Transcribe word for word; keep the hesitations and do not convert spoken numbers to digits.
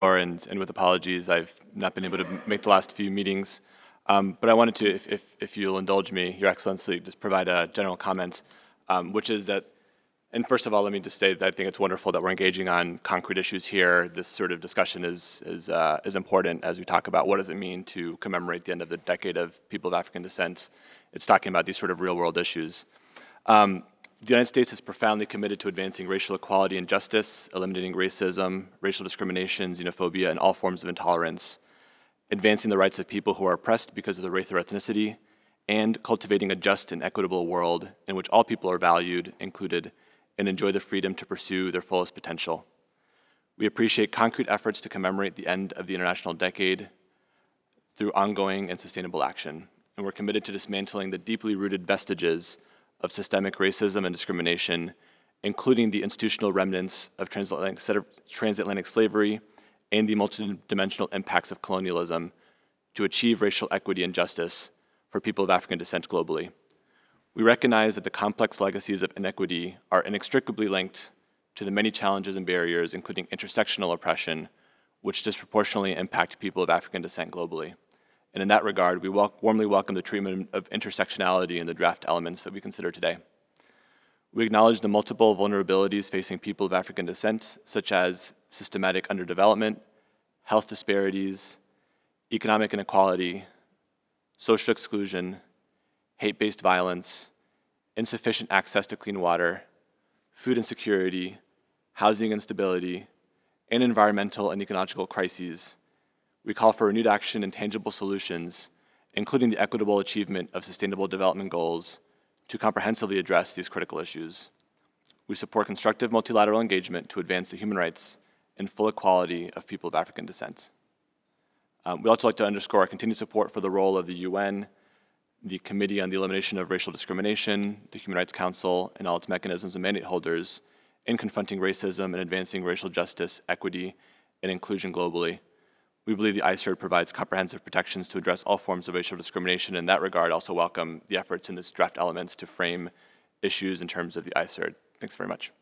and, and with apologies, I've not been able to make the last few meetings. Um, but I wanted to, if, if, if you'll indulge me, Your Excellency, just provide a general comment, um, which is that, and first of all, let me just say that I think it's wonderful that we're engaging on concrete issues here. This sort of discussion is, is, uh, is important as we talk about what does it mean to commemorate the end of the decade of people of African descent. It's talking about these sort of real world issues. Um, the United States is profoundly committed to advancing racial equality and justice, eliminating racism, racial discrimination, xenophobia, and all forms of intolerance, advancing the rights of people who are oppressed because of their race or ethnicity, and cultivating a just and equitable world in which all people are valued, included, and enjoy the freedom to pursue their fullest potential. We appreciate concrete efforts to commemorate the end of the international decade through ongoing and sustainable action, and we're committed to dismantling the deeply rooted vestiges of systemic racism and discrimination, including the institutional remnants of transatlantic, transatlantic slavery and the multidimensional impacts of colonialism to achieve racial equity and justice for people of African descent globally. We recognize that the complex legacies of inequity are inextricably linked to the many challenges and barriers, including intersectional oppression, which disproportionately impact people of African descent globally. And in that regard, we wel warmly welcome the treatment of intersectionality in the draft elements that we consider today. We acknowledge the multiple vulnerabilities facing people of African descent, such as systematic underdevelopment, health disparities, economic inequality, social exclusion, hate-based violence, insufficient access to clean water, food insecurity, housing instability, and environmental and ecological crises. We call for renewed action and tangible solutions, including the equitable achievement of sustainable development goals, to comprehensively address these critical issues. We support constructive multilateral engagement to advance the human rights and full equality of people of African descent. Um, we also like to underscore our continued support for the role of the U N, the Committee on the Elimination of Racial Discrimination, the Human Rights Council, and all its mechanisms and mandate holders in confronting racism and advancing racial justice, equity, and inclusion globally. We believe the I C E R provides comprehensive protections to address all forms of racial discrimination. In that regard, also welcome the efforts in this draft elements to frame issues in terms of the I C E R. Thanks very much.